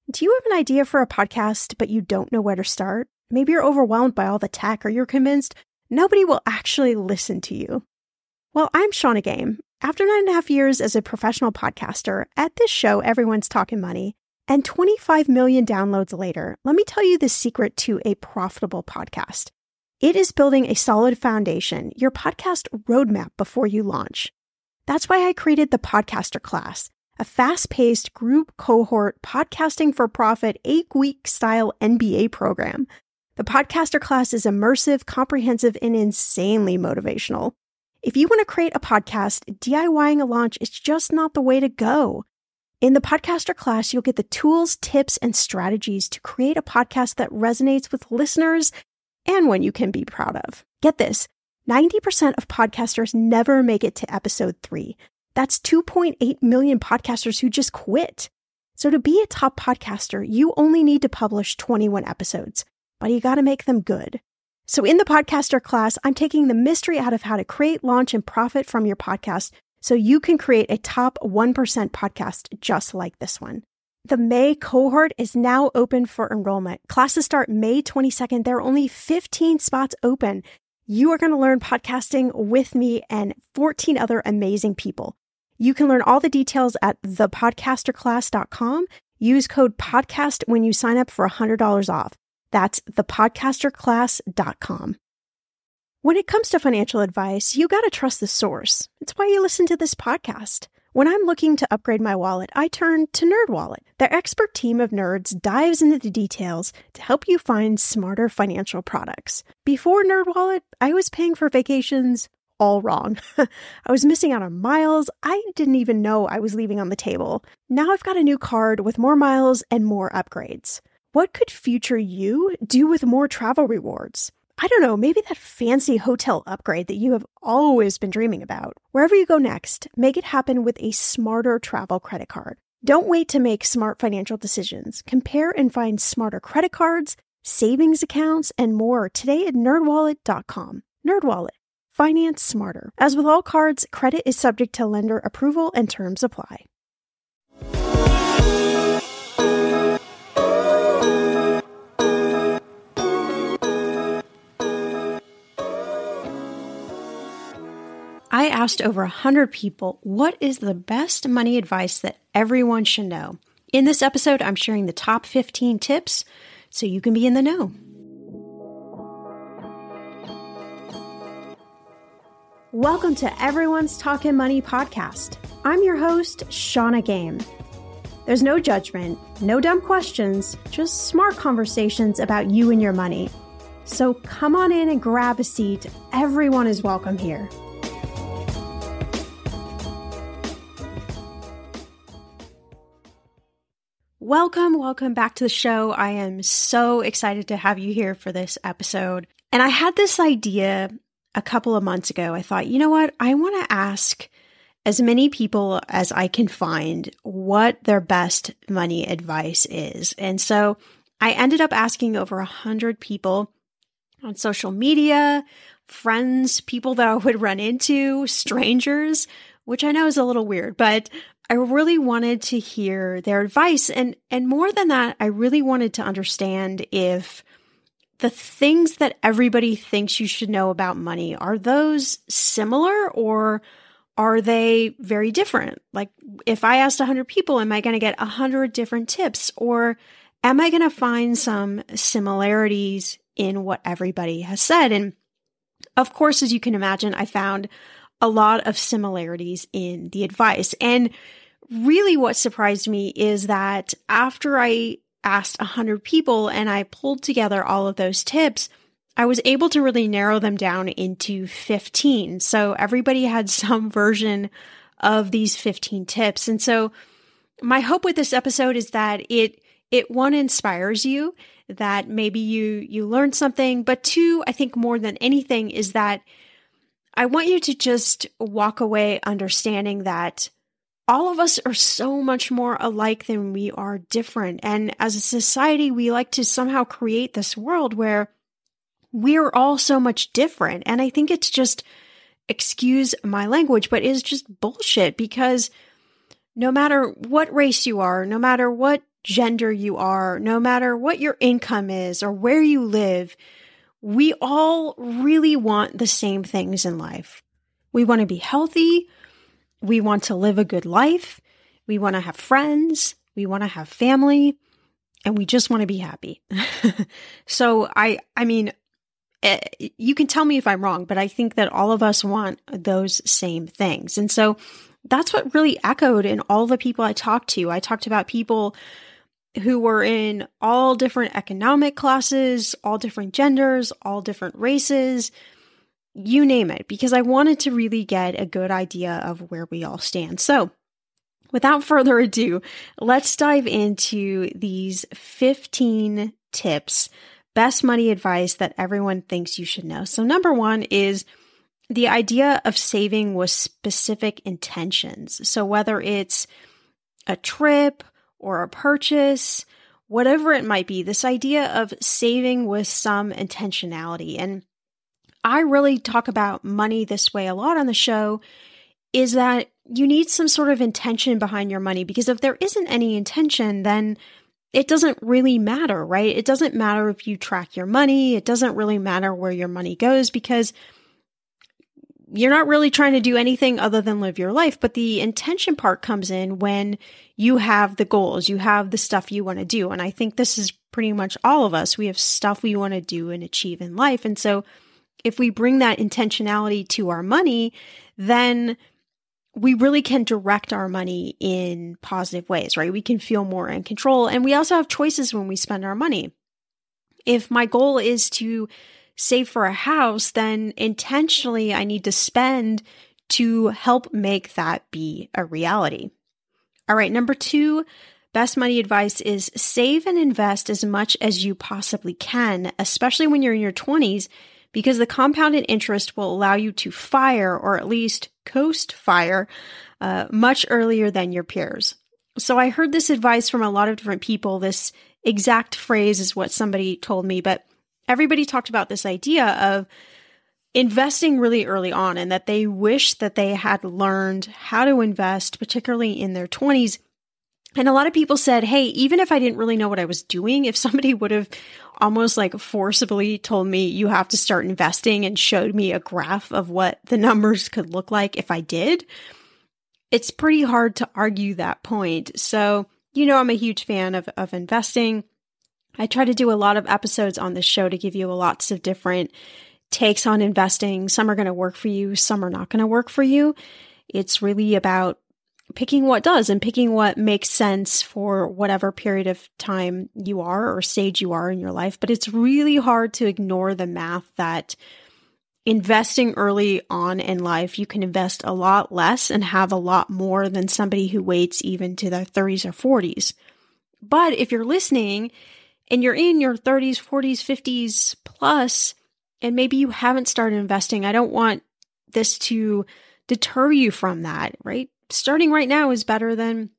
Do you have an idea for a podcast, but you don't know where to start? Maybe you're overwhelmed by all the tech, or you're convinced nobody will actually listen to you. Well, I'm Shannah Game. After 9.5 years as a professional podcaster, at this show, everyone's talking money, and 25 million downloads later, let me tell you the secret to a profitable podcast. It is building a solid foundation, your podcast roadmap before you launch. That's why I created the Podcaster Class, a fast-paced group cohort podcasting for profit 8-week style MBA program. The Podcaster Class is immersive, comprehensive, and insanely motivational. If you want to create a podcast, DIYing a launch is just not the way to go. In the Podcaster Class, you'll get the tools, tips, and strategies to create a podcast that resonates with listeners and one you can be proud of. Get this, 90% of podcasters never make it to episode 3. That's 2.8 million podcasters who just quit. So to be a top podcaster, you only need to publish 21 episodes, but you got to make them good. So in the Podcaster Class, I'm taking the mystery out of how to create, launch, and profit from your podcast so you can create a top 1% podcast just like this one. The May cohort is now open for enrollment. Classes start May 22nd. There are only 15 spots open. You are going to learn podcasting with me and 14 other amazing people. You can learn all the details at thepodcasterclass.com. Use code PODCAST when you sign up for $100 off. That's thepodcasterclass.com. When it comes to financial advice, you got to trust the source. It's why you listen to this podcast. When I'm looking to upgrade my wallet, I turn to NerdWallet. Their expert team of nerds dives into the details to help you find smarter financial products. Before NerdWallet, I was paying for vacations all wrong. I was missing out on miles I didn't even know I was leaving on the table. Now I've got a new card with more miles and more upgrades. What could future you do with more travel rewards? I don't know, maybe that fancy hotel upgrade that you have always been dreaming about. Wherever you go next, make it happen with a smarter travel credit card. Don't wait to make smart financial decisions. Compare and find smarter credit cards, savings accounts, and more today at nerdwallet.com. NerdWallet. Finance smarter. As with all cards, credit is subject to lender approval and terms apply. I asked over 100 people, what is the best money advice that everyone should know? In this episode, I'm sharing the top 15 tips so you can be in the know. Welcome to Everyone's Talking Money podcast. I'm your host, Shannah Game. There's no judgment, no dumb questions, just smart conversations about you and your money. So come on in and grab a seat. Everyone is welcome here. Welcome back to the show. I am so excited to have you here for this episode. And I had this idea a couple of months ago. I thought, you know what? I want to ask as many people as I can find what their best money advice is. And so I ended up asking over 100 people on social media, friends, people that I would run into, strangers, which I know is a little weird, but I really wanted to hear their advice. And more than that, I really wanted to understand if the things that everybody thinks you should know about money, are those similar or are they very different? Like if I asked 100 people, am I going to get 100 different tips, or am I going to find some similarities in what everybody has said? And of course, as you can imagine, I found a lot of similarities in the advice. And really what surprised me is that after I asked 100 people and I pulled together all of those tips, I was able to really narrow them down into 15. So everybody had some version of these 15 tips. And so my hope with this episode is that it one, inspires you, that maybe you learn something, but two, I think more than anything is that I want you to just walk away understanding that all of us are so much more alike than we are different. And as a society, we like to somehow create this world where we're all so much different. And I think it's just, excuse my language, but it's just bullshit, because no matter what race you are, no matter what gender you are, no matter what your income is or where you live, we all really want the same things in life. We want to be healthy. We want to live a good life. We want to have friends. We want to have family. And we just want to be happy. So I mean, you can tell me if I'm wrong, but I think that all of us want those same things. And so that's what really echoed in all the people I talked to. I talked about people who were in all different economic classes, all different genders, all different races, you name it, because I wanted to really get a good idea of where we all stand. So without further ado, let's dive into these 15 tips, best money advice that everyone thinks you should know. So number one is the idea of saving with specific intentions. So whether it's a trip or a purchase, whatever it might be, this idea of saving with some intentionality. And I really talk about money this way a lot on the show, is that you need some sort of intention behind your money, because if there isn't any intention, then it doesn't really matter, right? It doesn't matter if you track your money. It doesn't really matter where your money goes, because you're not really trying to do anything other than live your life. But the intention part comes in when you have the goals, you have the stuff you want to do. And I think this is pretty much all of us. We have stuff we want to do and achieve in life. And so if we bring that intentionality to our money, then we really can direct our money in positive ways, right? We can feel more in control. And we also have choices when we spend our money. If my goal is to save for a house, then intentionally I need to spend to help make that be a reality. All right, number two, best money advice is save and invest as much as you possibly can, especially when you're in your 20s, because the compounded interest will allow you to fire, or at least coast fire, much earlier than your peers. So I heard this advice from a lot of different people. This exact phrase is what somebody told me, but everybody talked about this idea of investing really early on, and that they wish that they had learned how to invest, particularly in their 20s. And a lot of people said, hey, even if I didn't really know what I was doing, if somebody would have almost like forcibly told me you have to start investing and showed me a graph of what the numbers could look like if I did, it's pretty hard to argue that point. So, I'm a huge fan of investing. I try to do a lot of episodes on this show to give you lots of different takes on investing. Some are going to work for you, some are not going to work for you. It's really about picking what does and picking what makes sense for whatever period of time you are or stage you are in your life. But it's really hard to ignore the math that investing early on in life, you can invest a lot less and have a lot more than somebody who waits even to their 30s or 40s. But if you're listening and you're in your 30s, 40s, 50s plus, and maybe you haven't started investing, I don't want this to deter you from that, right? Starting right now is better than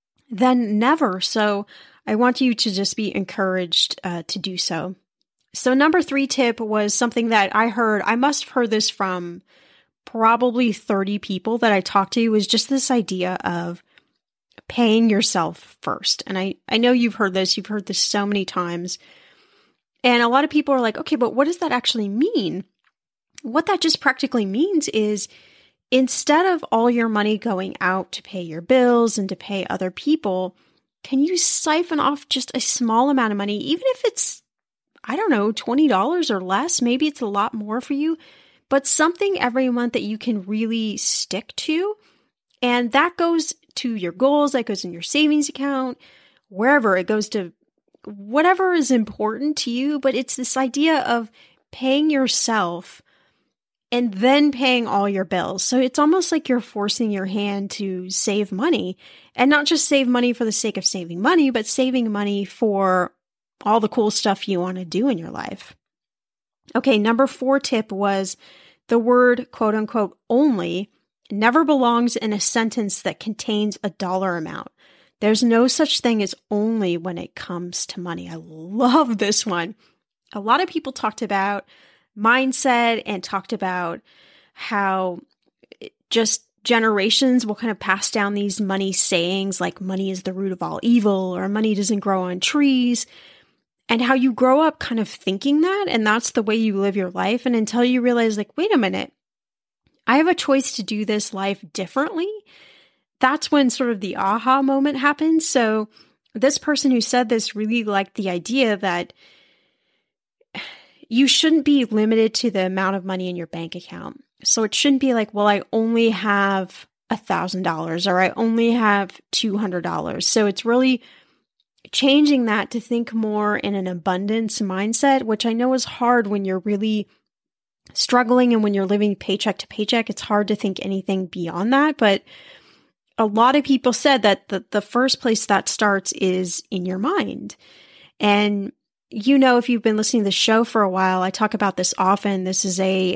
never. So I want you to just be encouraged to do so. So number 3 tip was something that I heard. I must have heard this from probably 30 people that I talked to, was just this idea of paying yourself first. And I know you've heard this. You've heard this so many times. And a lot of people are like, okay, but what does that actually mean? What that just practically means is, instead of all your money going out to pay your bills and to pay other people, can you siphon off just a small amount of money, even if it's, I don't know, $20 or less? Maybe it's a lot more for you, but something every month that you can really stick to. And that goes to your goals, that goes in your savings account, wherever it goes to, whatever is important to you. But it's this idea of paying yourself and then paying all your bills. So it's almost like you're forcing your hand to save money, and not just save money for the sake of saving money, but saving money for all the cool stuff you want to do in your life. Okay, number 4 tip was the word quote unquote only never belongs in a sentence that contains a dollar amount. There's no such thing as only when it comes to money. I love this one. A lot of people talked about mindset and talked about how just generations will kind of pass down these money sayings like money is the root of all evil or money doesn't grow on trees. And how you grow up kind of thinking that, and that's the way you live your life. And until you realize, like, wait a minute, I have a choice to do this life differently. That's when sort of the aha moment happens. So this person who said this really liked the idea that you shouldn't be limited to the amount of money in your bank account. So it shouldn't be like, well, I only have $1,000 or I only have $200. So it's really changing that to think more in an abundance mindset, which I know is hard when you're really struggling and when you're living paycheck to paycheck. It's hard to think anything beyond that. But a lot of people said that the first place that starts is in your mind. And you know, if you've been listening to the show for a while, I talk about this often. This is a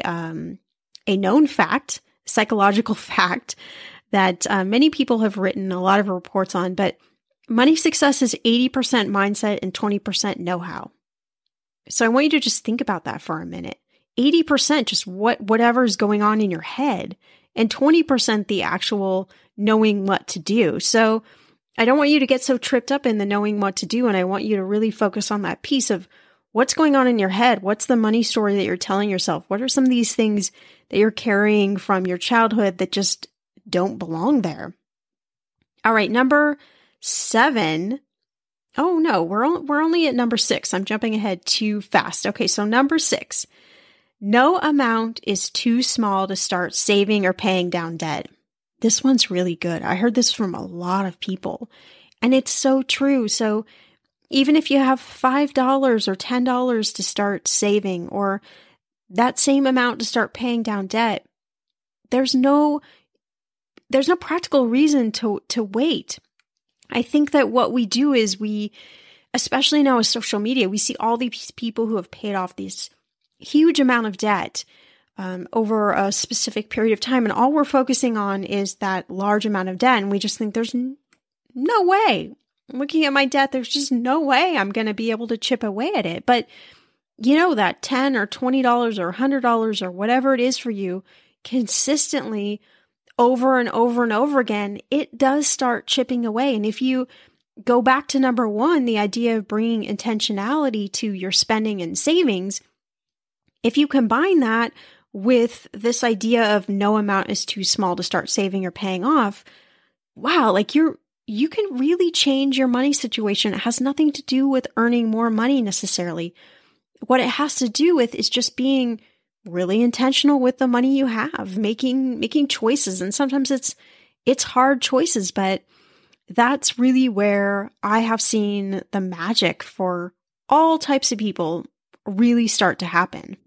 known fact, psychological fact that many people have written a lot of reports on, but money success is 80% mindset and 20% know-how. So I want you to just think about that for a minute. 80% just whatever is going on in your head, and 20% the actual knowing what to do. So I don't want you to get so tripped up in the knowing what to do, and I want you to really focus on that piece of what's going on in your head. What's the money story that you're telling yourself? What are some of these things that you're carrying from your childhood that just don't belong there? All right, number 7. Oh no, we're only at number 6. I'm jumping ahead too fast. Okay, so number 6. No amount is too small to start saving or paying down debt. This one's really good. I heard this from a lot of people, and it's so true. So even if you have $5 or $10 to start saving, or that same amount to start paying down debt, there's no practical reason to wait. I think that what we do is especially now with social media, we see all these people who have paid off this huge amount of debt over a specific period of time. And all we're focusing on is that large amount of debt. And we just think there's no way. Looking at my debt, there's just no way I'm going to be able to chip away at it. But you know that $10 or $20 or $100 or whatever it is for you, consistently over and over and over again, it does start chipping away. And if you go back to number 1, the idea of bringing intentionality to your spending and savings, if you combine that with this idea of no amount is too small to start saving or paying off, wow, like you can really change your money situation. It has nothing to do with earning more money necessarily. What it has to do with is just being really intentional with the money you have, making choices. And sometimes it's hard choices, but that's really where I have seen the magic for all types of people really start to happen.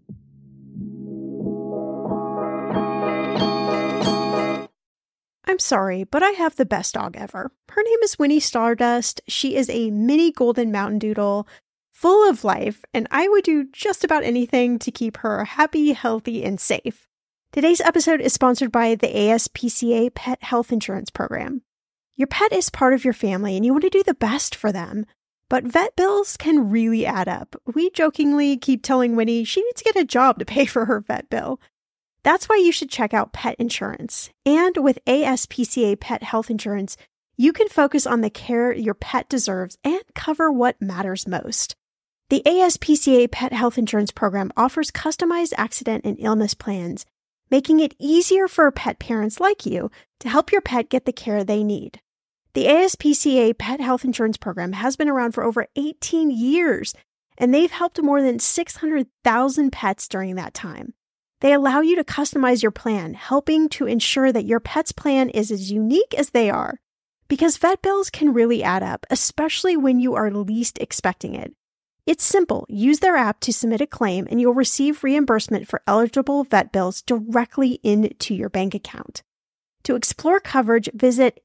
I'm sorry, but I have the best dog ever. Her name is Winnie Stardust. She is a mini golden mountain doodle, full of life, and I would do just about anything to keep her happy, healthy, and safe. Today's episode is sponsored by the ASPCA Pet Health Insurance Program. Your pet is part of your family, and you want to do the best for them. But vet bills can really add up. We jokingly keep telling Winnie she needs to get a job to pay for her vet bill. That's why you should check out pet insurance. And with ASPCA Pet Health Insurance, you can focus on the care your pet deserves and cover what matters most. The ASPCA Pet Health Insurance Program offers customized accident and illness plans, making it easier for pet parents like you to help your pet get the care they need. The ASPCA Pet Health Insurance Program has been around for over 18 years, and they've helped more than 600,000 pets during that time. They allow you to customize your plan, helping to ensure that your pet's plan is as unique as they are. Because vet bills can really add up, especially when you are least expecting it. It's simple. Use their app to submit a claim, and you'll receive reimbursement for eligible vet bills directly into your bank account. To explore coverage, visit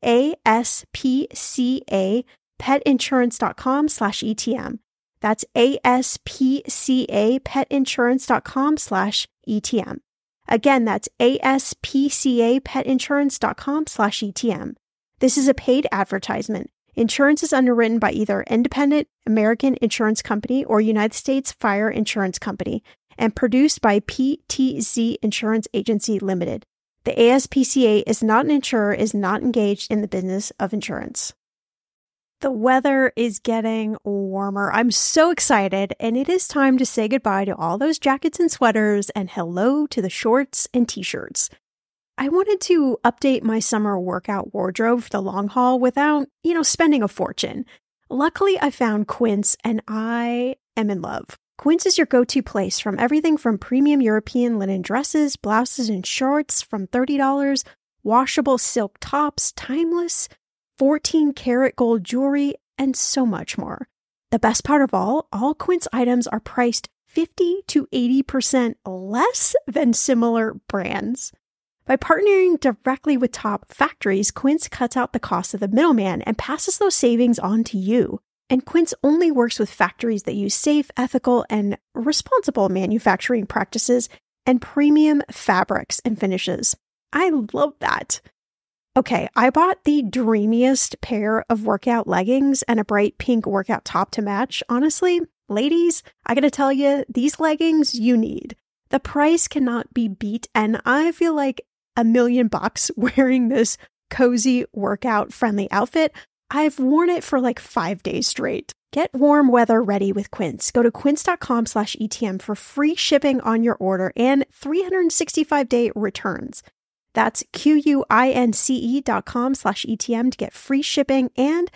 aspcapetinsurance.com/ETM. That's aspcapetinsurance.com/ETM. Again, that's aspcapetinsurance.com/ETM. This is a paid advertisement. Insurance is underwritten by either Independent American Insurance Company or United States Fire Insurance Company and produced by PTZ Insurance Agency Limited. The ASPCA is not an insurer, is not engaged in the business of insurance. The weather is getting warmer. I'm so excited, and it is time to say goodbye to all those jackets and sweaters and hello to the shorts and t-shirts. I wanted to update my summer workout wardrobe for the long haul without, spending a fortune. Luckily, I found Quince, and I am in love. Quince is your go-to place from everything from premium European linen dresses, blouses, and shorts from $30, washable silk tops, timeless 14-karat gold jewelry, and so much more. The best part of all Quince items are priced 50 to 80% less than similar brands. By partnering directly with top factories, Quince cuts out the cost of the middleman and passes those savings on to you. And Quince only works with factories that use safe, ethical, and responsible manufacturing practices and premium fabrics and finishes. I love that. Okay, I bought the dreamiest pair of workout leggings and a bright pink workout top to match. Honestly, ladies, I gotta tell you, these leggings you need. The price cannot be beat, and I feel like $1 million wearing this cozy workout-friendly outfit. I've worn it for like 5 days straight. Get warm weather ready with Quince. Go to quince.com/ETM for free shipping on your order and 365-day returns. That's QUINCE.com/ETM to get free shipping and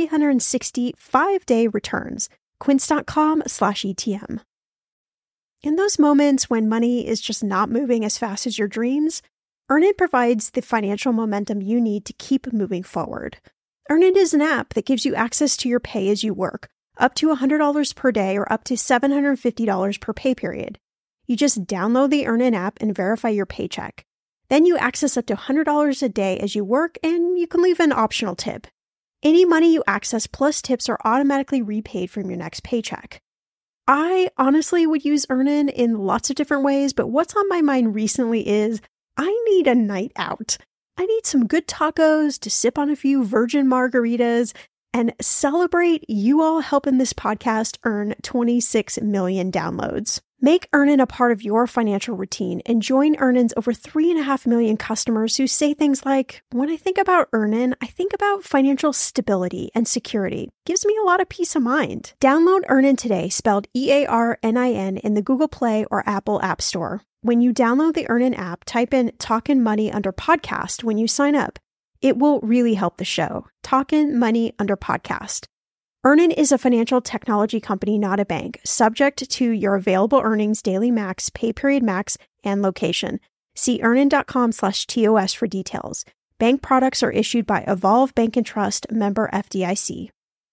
365-day returns. Quince.com/ETM. In those moments when money is just not moving as fast as your dreams, Earnin provides the financial momentum you need to keep moving forward. Earnin is an app that gives you access to your pay as you work, up to $100 per day or up to $750 per pay period. You just download the Earnin app and verify your paycheck. Then you access up to $100 a day as you work, and you can leave an optional tip. Any money you access plus tips are automatically repaid from your next paycheck. I honestly would use Earnin in lots of different ways, but what's on my mind recently is I need a night out. I need some good tacos to sip on a few virgin margaritas and celebrate you all helping this podcast earn 26 million downloads. Make Earnin a part of your financial routine and join Earnin's over 3.5 million customers who say things like, when I think about Earnin, I think about financial stability and security. Gives me a lot of peace of mind. Download Earnin today, spelled EARNIN, in the Google Play or Apple App Store. When you download the Earnin app, type in Talkin' Money under podcast when you sign up. It will really help the show. Talkin' Money under podcast. Earnin is a financial technology company, not a bank, subject to your available earnings, daily max, pay period max, and location. See earnin.com/TOS for details. Bank products are issued by Evolve Bank and Trust, member FDIC.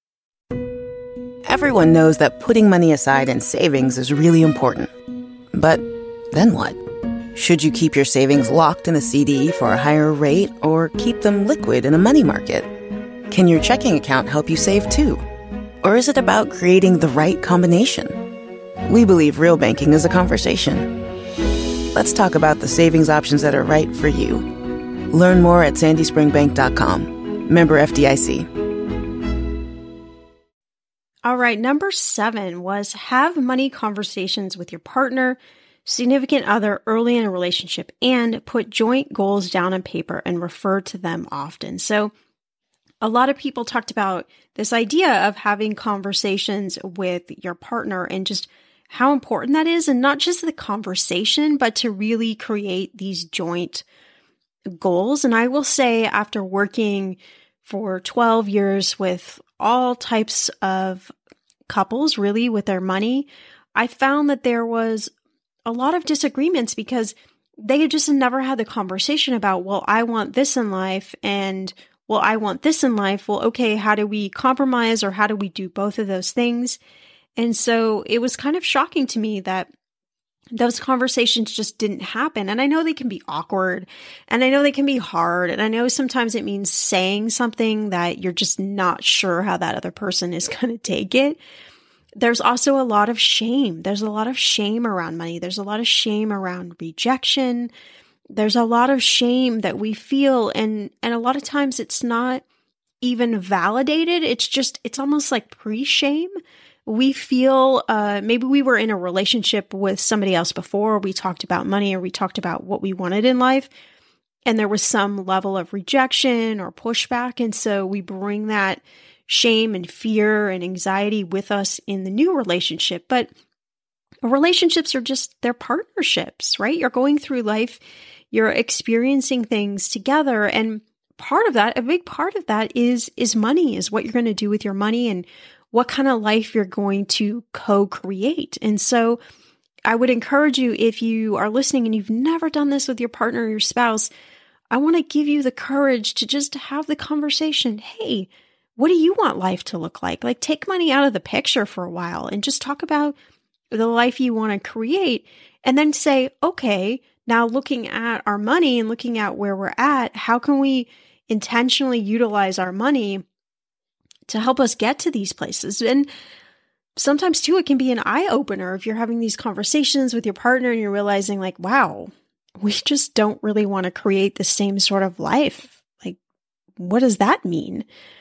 Everyone knows that putting money aside in savings is really important. But then what? Should you keep your savings locked in a CD for a higher rate or keep them liquid in a money market? Can your checking account help you save too? Or is it about creating the right combination? We believe real banking is a conversation. Let's talk about the savings options that are right for you. Learn more at sandyspringbank.com. Member FDIC. All right, number 7 was have money conversations with your partner, significant other early in a relationship, and put joint goals down on paper and refer to them often. So a lot of people talked about this idea of having conversations with your partner and just how important that is. And not just the conversation, but to really create these joint goals. And I will say, after working for 12 years with all types of couples, really, with their money, I found that there was a lot of disagreements because they just never had the conversation about, well, I want this in life, and well, I want this in life. Well, okay, how do we compromise, or how do we do both of those things? And so it was kind of shocking to me that those conversations just didn't happen. And I know they can be awkward, and I know they can be hard. And I know sometimes it means saying something that you're just not sure how that other person is going to take it. There's also a lot of shame. There's a lot of shame around money. There's a lot of shame around rejection. There's a lot of shame that we feel. And a lot of times it's not even validated. It's almost like pre-shame. We feel, maybe we were in a relationship with somebody else before, we talked about money, or we talked about what we wanted in life. and there was some level of rejection or pushback. And so we bring that shame and fear and anxiety with us in the new relationship. But relationships are they're partnerships, right? You're going through life, you're experiencing things together. And part of that, a big part of that is money, is what you're going to do with your money and what kind of life you're going to co-create. And so I would encourage you, if you are listening and you've never done this with your partner or your spouse, I want to give you the courage to just have the conversation. Hey, what do you want life to look like? Like, take money out of the picture for a while and just talk about the life you want to create. And then say, okay, now looking at our money and looking at where we're at, how can we intentionally utilize our money to help us get to these places? And sometimes too, it can be an eye opener if you're having these conversations with your partner and you're realizing like, wow, we just don't really want to create the same sort of life. Like, what does that mean?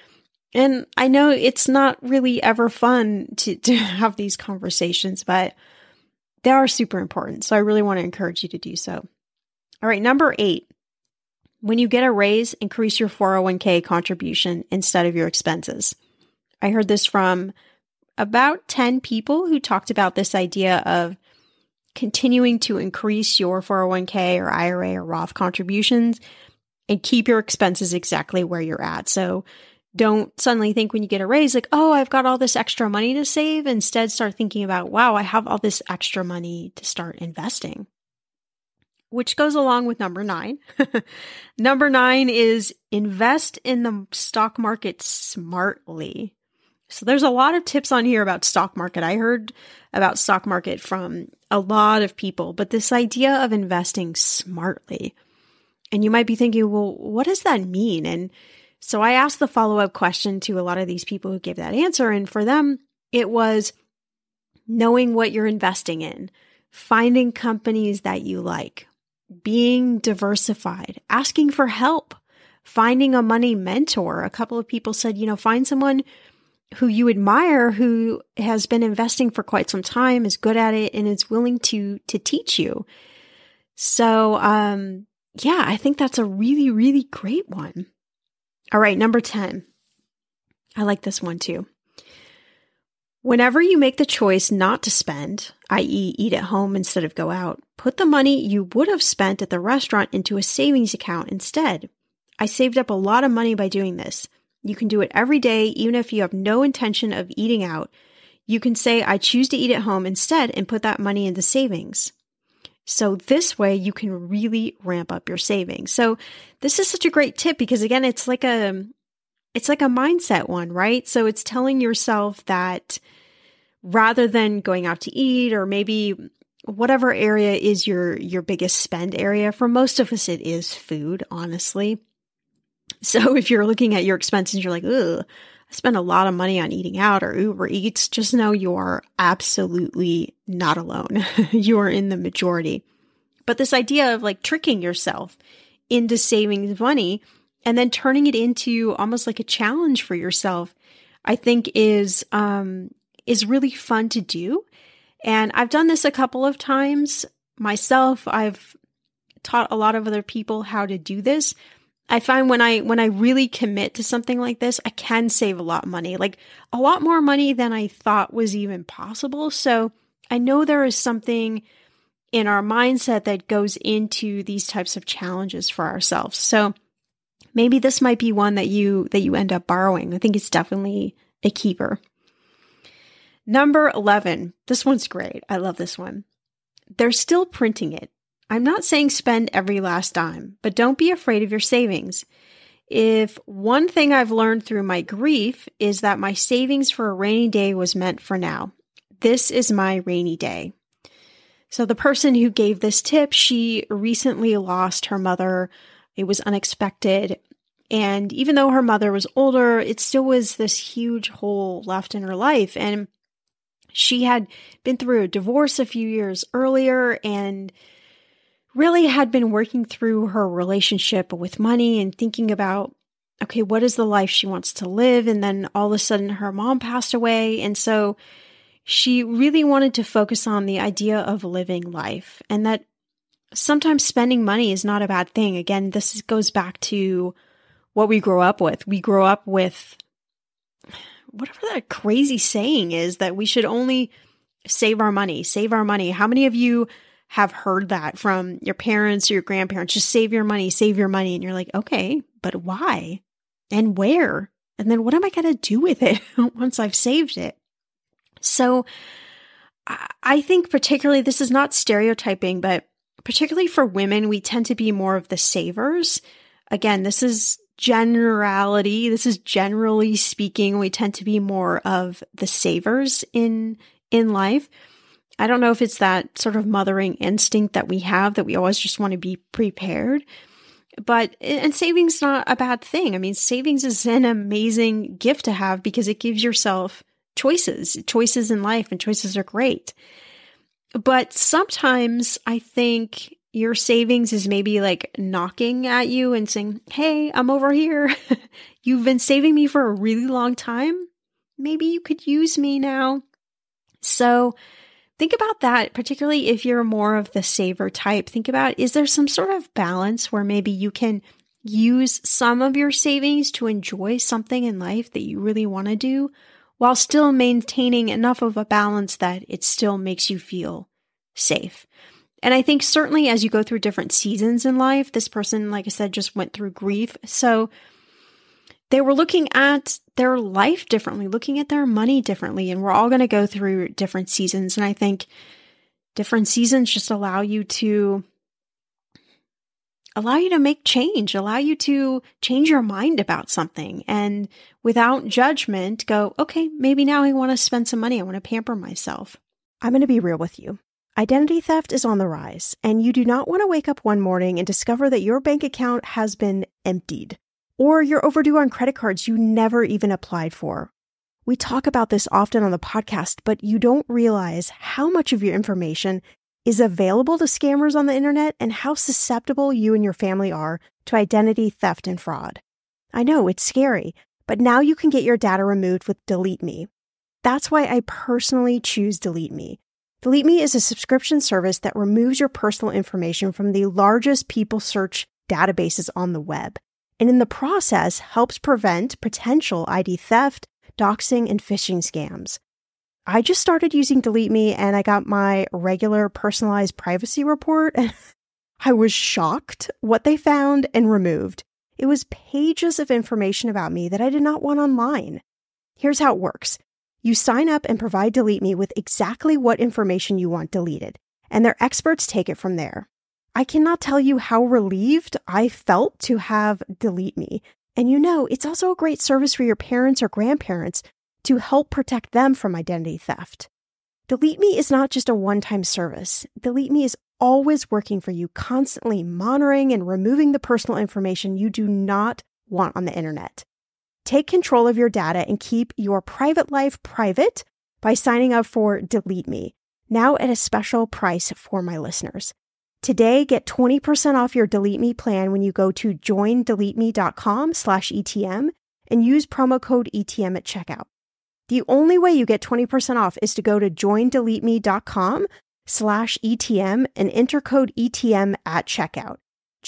And I know it's not really ever fun to have these conversations, but they are super important. So I really want to encourage you to do so. All right, number 8, when you get a raise, increase your 401k contribution instead of your expenses. I heard this from about 10 people who talked about this idea of continuing to increase your 401k or IRA or Roth contributions and keep your expenses exactly where you're at. So don't suddenly think when you get a raise, like, oh, I've got all this extra money to save. Instead, start thinking about, wow, I have all this extra money to start investing, which goes along with number 9. Number 9 is invest in the stock market smartly. So there's a lot of tips on here about stock market. I heard about stock market from a lot of people, but this idea of investing smartly. And you might be thinking, well, what does that mean? And so I asked the follow-up question to a lot of these people who gave that answer. And for them, it was knowing what you're investing in, finding companies that you like, being diversified, asking for help, finding a money mentor. A couple of people said, find someone who you admire, who has been investing for quite some time, is good at it, and is willing to teach you. So, I think that's a really, really great one. All right, number 10. I like this one too. Whenever you make the choice not to spend, i.e. eat at home instead of go out, put the money you would have spent at the restaurant into a savings account instead. I saved up a lot of money by doing this. You can do it every day, even if you have no intention of eating out. You can say, I choose to eat at home instead, and put that money into savings. So this way you can really ramp up your savings. So this is such a great tip because, again, it's like a mindset one, right? So it's telling yourself that rather than going out to eat, or maybe whatever area is your biggest spend area, for most of us it is food, honestly. So if you're looking at your expenses, you're like, ugh, I spend a lot of money on eating out or Uber Eats, just know you are absolutely not alone. You are in the majority. But this idea of like tricking yourself into saving money and then turning it into almost like a challenge for yourself, I think is really fun to do. And I've done this a couple of times myself. I've taught a lot of other people how to do this. I find when I really commit to something like this, I can save a lot of money, like a lot more money than I thought was even possible. So I know there is something in our mindset that goes into these types of challenges for ourselves. So maybe this might be one that you end up borrowing. I think it's definitely a keeper. Number 11. This one's great. I love this one. They're still printing it. I'm not saying spend every last dime, but don't be afraid of your savings. If one thing I've learned through my grief is that my savings for a rainy day was meant for now. This is my rainy day. So the person who gave this tip, she recently lost her mother. It was unexpected. And even though her mother was older, it still was this huge hole left in her life. And she had been through a divorce a few years earlier and really had been working through her relationship with money and thinking about, okay, what is the life she wants to live? And then all of a sudden her mom passed away. And so she really wanted to focus on the idea of living life, and that sometimes spending money is not a bad thing. Again, this goes back to what we grow up with. We grow up with whatever that crazy saying is that we should only save our money, save our money. How many of you have heard that from your parents or your grandparents? Just save your money, save your money. And you're like, okay, but why? And where? And then what am I going to do with it once I've saved it? So I think particularly, this is not stereotyping, but particularly for women, we tend to be more of the savers. Again, this is generality. This is generally speaking, we tend to be more of the savers in life. I don't know if it's that sort of mothering instinct that we have, that we always just want to be prepared. And saving's not a bad thing. I mean, savings is an amazing gift to have because it gives yourself choices in life, and choices are great. But sometimes I think your savings is maybe like knocking at you and saying, hey, I'm over here. You've been saving me for a really long time. Maybe you could use me now. So think about that, particularly if you're more of the saver type. Think about, is there some sort of balance where maybe you can use some of your savings to enjoy something in life that you really want to do, while still maintaining enough of a balance that it still makes you feel safe? And I think certainly as you go through different seasons in life, this person, like I said, just went through grief. So they were looking at their life differently, looking at their money differently. And we're all going to go through different seasons. And I think different seasons just allow you to make change, allow you to change your mind about something. And without judgment, go, okay, maybe now I want to spend some money. I want to pamper myself. I'm going to be real with you. Identity theft is on the rise, and you do not want to wake up one morning and discover that your bank account has been emptied, or you're overdue on credit cards you never even applied for. We talk about this often on the podcast, but you don't realize how much of your information is available to scammers on the internet and how susceptible you and your family are to identity theft and fraud. I know it's scary, but now you can get your data removed with Delete Me. That's why I personally choose Delete Me. Delete Me is a subscription service that removes your personal information from the largest people search databases on the web, and in the process helps prevent potential ID theft, doxing, and phishing scams. I just started using Delete Me and I got my regular personalized privacy report, and I was shocked what they found and removed. It was pages of information about me that I did not want online. Here's how it works. You sign up and provide Delete Me with exactly what information you want deleted, and their experts take it from there. I cannot tell you how relieved I felt to have Delete Me. And it's also a great service for your parents or grandparents to help protect them from identity theft. Delete Me is not just a one-time service. Delete Me is always working for you, constantly monitoring and removing the personal information you do not want on the internet. Take control of your data and keep your private life private by signing up for Delete Me, now at a special price for my listeners. Today, get 20% off your Delete Me plan when you go to joindeleteme.com/ETM and use promo code ETM at checkout. The only way you get 20% off is to go to joindeleteme.com/ETM and enter code ETM at checkout.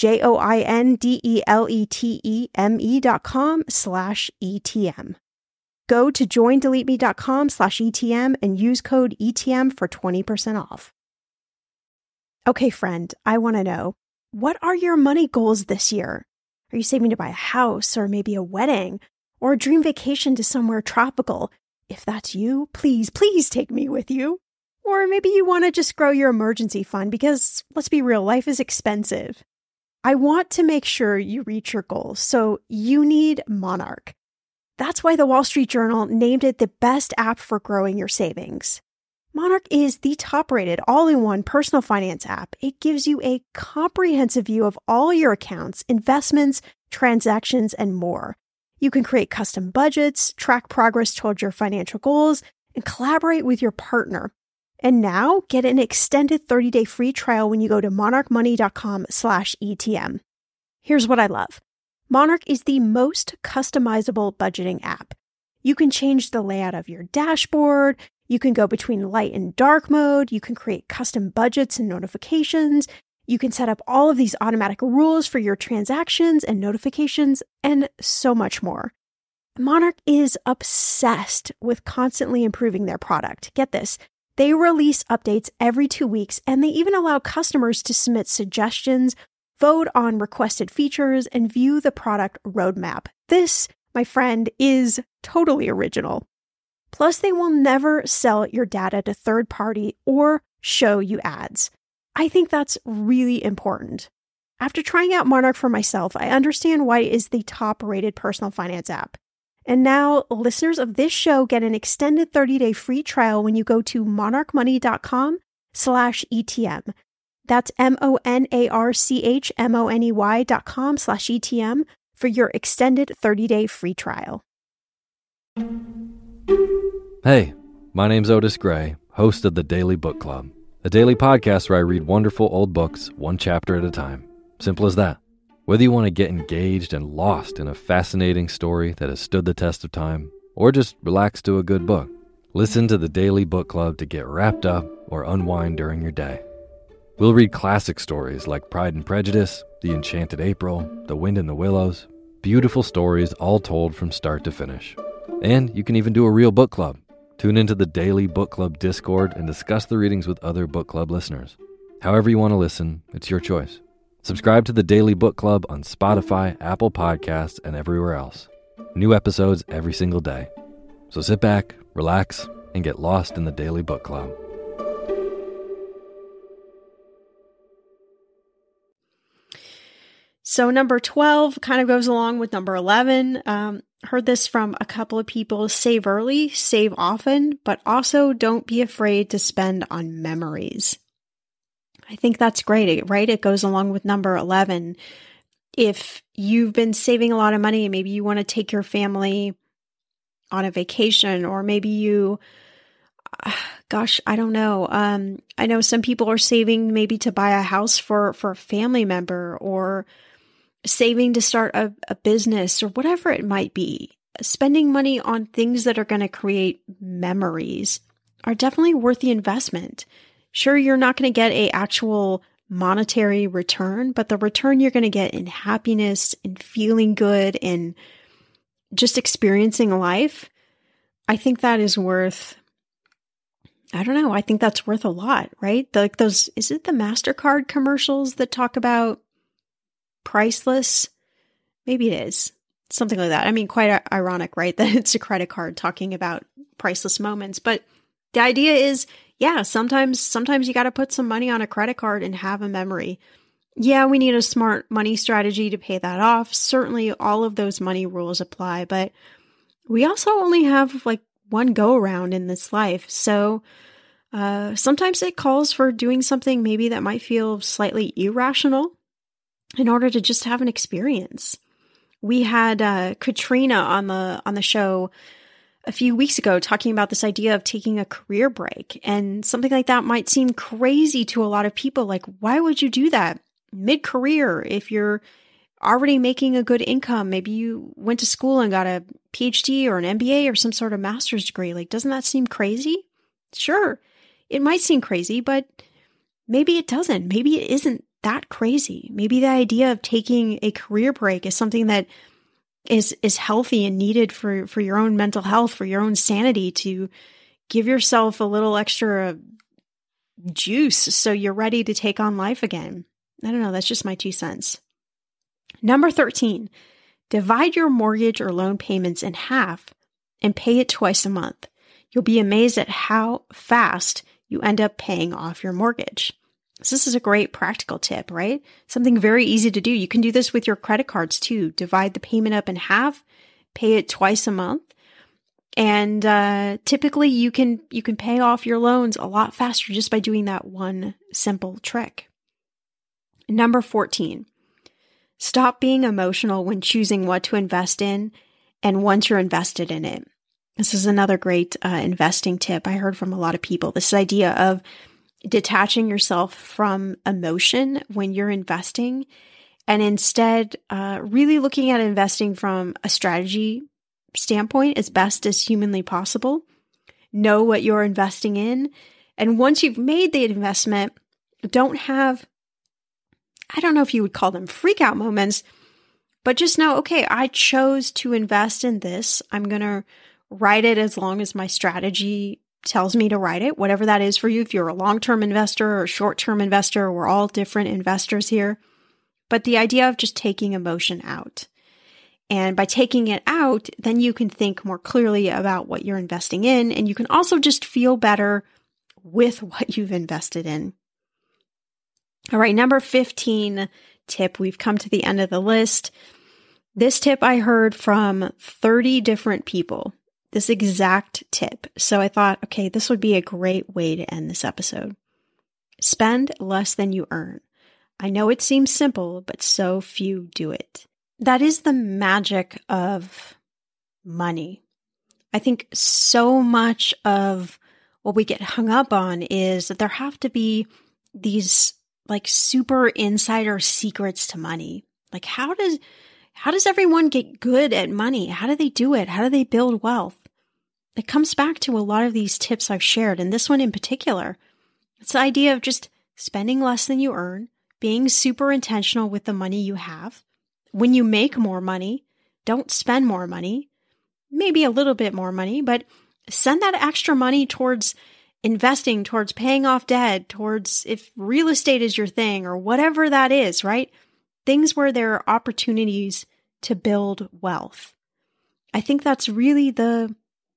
joindeleteme.com/ETM. Go to joindeleteme.com/ETM and use code ETM for 20% off. Okay, friend, I want to know, what are your money goals this year? Are you saving to buy a house or maybe a wedding or a dream vacation to somewhere tropical? If that's you, please take me with you. Or maybe you want to just grow your emergency fund because, let's be real, life is expensive. I want to make sure you reach your goals, so you need Monarch. That's why the Wall Street Journal named it the best app for growing your savings. Monarch is the top-rated all-in-one personal finance app. It gives you a comprehensive view of all your accounts, investments, transactions, and more. You can create custom budgets, track progress towards your financial goals, and collaborate with your partner. And now, get an extended 30-day free trial when you go to monarchmoney.com/ETM. Here's what I love. Monarch is the most customizable budgeting app. You can change the layout of your dashboard. You can go between light and dark mode. You can create custom budgets and notifications. You can set up all of these automatic rules for your transactions and notifications and so much more. Monarch is obsessed with constantly improving their product. Get this. They release updates every 2 weeks, and they even allow customers to submit suggestions, vote on requested features, and view the product roadmap. This, my friend, is totally original. Plus, they will never sell your data to third party or show you ads. I think that's really important. After trying out Monarch for myself, I understand why it is the top-rated personal finance app. And now, listeners of this show get an extended 30-day free trial when you go to monarchmoney.com/ETM. That's monarchmoney.com/ETM for your extended 30-day free trial. Hey, my name's Otis Gray, host of the Daily Book Club, a daily podcast where I read wonderful old books one chapter at a time. Simple as that. Whether you want to get engaged and lost in a fascinating story that has stood the test of time, or just relax to a good book, listen to the Daily Book Club to get wrapped up or unwind during your day. We'll read classic stories like Pride and Prejudice, The Enchanted April, The Wind in the Willows, beautiful stories all told from start to finish. And you can even do a real book club. Tune into the Daily Book Club Discord and discuss the readings with other book club listeners. However you want to listen, it's your choice. Subscribe to the Daily Book Club on Spotify, Apple Podcasts, and everywhere else. New episodes every single day. So sit back, relax, and get lost in the Daily Book Club. So number 12 kind of goes along with number 11. Heard this from a couple of people. Save early, save often, but also don't be afraid to spend on memories. I think that's great, right? It goes along with number 11. If you've been saving a lot of money, maybe you want to take your family on a vacation, or maybe you, I don't know. I know some people are saving maybe to buy a house for a family member, or saving to start a business, or whatever it might be. Spending money on things that are going to create memories are definitely worth the investment. Sure, you're not going to get an actual monetary return, but the return you're going to get in happiness and feeling good and just experiencing life, I think that is worth, I don't know, I think that's worth a lot, right? Like those, is it the MasterCard commercials that talk about priceless? Maybe it is. Something like that. I mean, quite ironic, right? That it's a credit card talking about priceless moments. But the idea is, yeah, sometimes you got to put some money on a credit card and have a memory. Yeah, we need a smart money strategy to pay that off. Certainly all of those money rules apply, but we also only have like one go around in this life. So sometimes it calls for doing something maybe that might feel slightly irrational in order to just have an experience. We had Katrina on the show a few weeks ago talking about this idea of taking a career break, and something like that might seem crazy to a lot of people. Like, why would you do that mid-career if you're already making a good income? Maybe you went to school and got a PhD or an MBA or some sort of master's degree. Like, doesn't that seem crazy? Sure, it might seem crazy, but maybe it doesn't. Maybe it isn't that crazy. Maybe the idea of taking a career break is something that is healthy and needed for your own mental health, for your own sanity, to give yourself a little extra juice so you're ready to take on life again. I don't know. That's just my 2 cents. Number 13, divide your mortgage or loan payments in half and pay it twice a month. You'll be amazed at how fast you end up paying off your mortgage. So this is a great practical tip, right? Something very easy to do. You can do this with your credit cards too. Divide the payment up in half, pay it twice a month. And typically you can pay off your loans a lot faster just by doing that one simple trick. Number 14, stop being emotional when choosing what to invest in and once you're invested in it. This is another great investing tip I heard from a lot of people. This idea of detaching yourself from emotion when you're investing, and instead really looking at investing from a strategy standpoint as best as humanly possible. Know what you're investing in. And once you've made the investment, don't have I don't know if you would call them freak out moments, but just know, okay, I chose to invest in this. I'm going to write it as long as my strategy tells me to write it, whatever that is for you. If you're a long-term investor or a short-term investor, we're all different investors here. But the idea of just taking emotion out. And by taking it out, then you can think more clearly about what you're investing in, and you can also just feel better with what you've invested in. All right, number 15 tip. We've come to the end of the list. This tip I heard from 30 different people, this exact tip. So I thought, okay, this would be a great way to end this episode. Spend less than you earn. I know it seems simple, but so few do it. That is the magic of money. I think so much of what we get hung up on is that there have to be these like super insider secrets to money. Like how does everyone get good at money? How do they do it? How do they build wealth? It comes back to a lot of these tips I've shared, and this one in particular. It's the idea of just spending less than you earn, being super intentional with the money you have. When you make more money, don't spend more money, maybe a little bit more money, but send that extra money towards investing, towards paying off debt, towards if real estate is your thing or whatever that is, right? Things where there are opportunities to build wealth. I think that's really the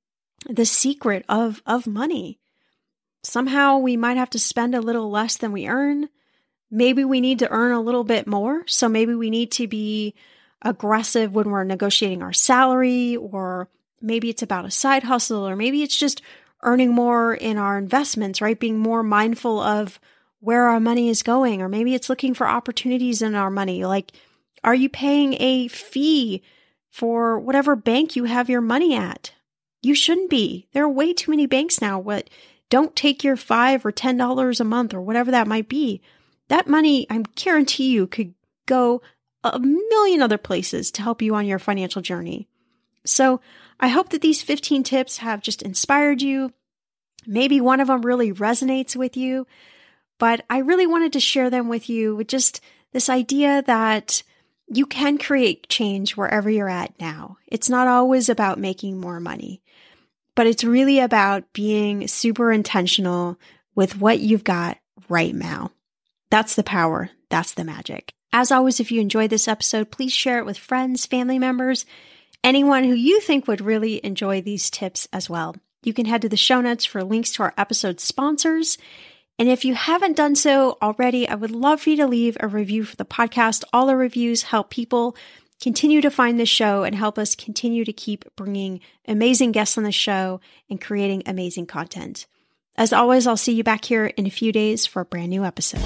secret of money. Somehow we might have to spend a little less than we earn. Maybe we need to earn a little bit more. So maybe we need to be aggressive when we're negotiating our salary, or maybe it's about a side hustle, or maybe it's just earning more in our investments, right? Being more mindful of where our money is going, or maybe it's looking for opportunities in our money. Like, are you paying a fee for whatever bank you have your money at? You shouldn't be. There are way too many banks now. Don't take your $5 or $10 a month or whatever that might be. That money, I guarantee you, could go a million other places to help you on your financial journey. So I hope that these 15 tips have just inspired you. Maybe one of them really resonates with you, but I really wanted to share them with you with just this idea that you can create change wherever you're at now. It's not always about making more money, but it's really about being super intentional with what you've got right now. That's the power. That's the magic. As always, if you enjoyed this episode, please share it with friends, family members, anyone who you think would really enjoy these tips as well. You can head to the show notes for links to our episode sponsors. And if you haven't done so already, I would love for you to leave a review for the podcast. All the reviews help people continue to find this show and help us continue to keep bringing amazing guests on the show and creating amazing content. As always, I'll see you back here in a few days for a brand new episode.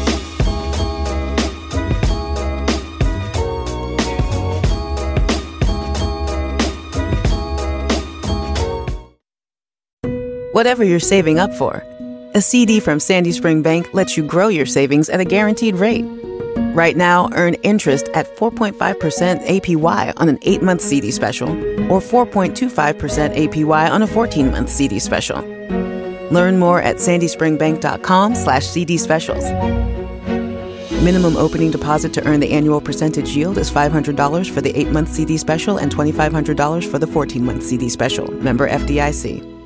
Whatever you're saving up for, a CD from Sandy Spring Bank lets you grow your savings at a guaranteed rate. Right now, earn interest at 4.5% APY on an 8-month CD special or 4.25% APY on a 14-month CD special. Learn more at sandyspringbank.com/CD specials. Minimum opening deposit to earn the annual percentage yield is $500 for the 8-month CD special and $2,500 for the 14-month CD special. Member FDIC.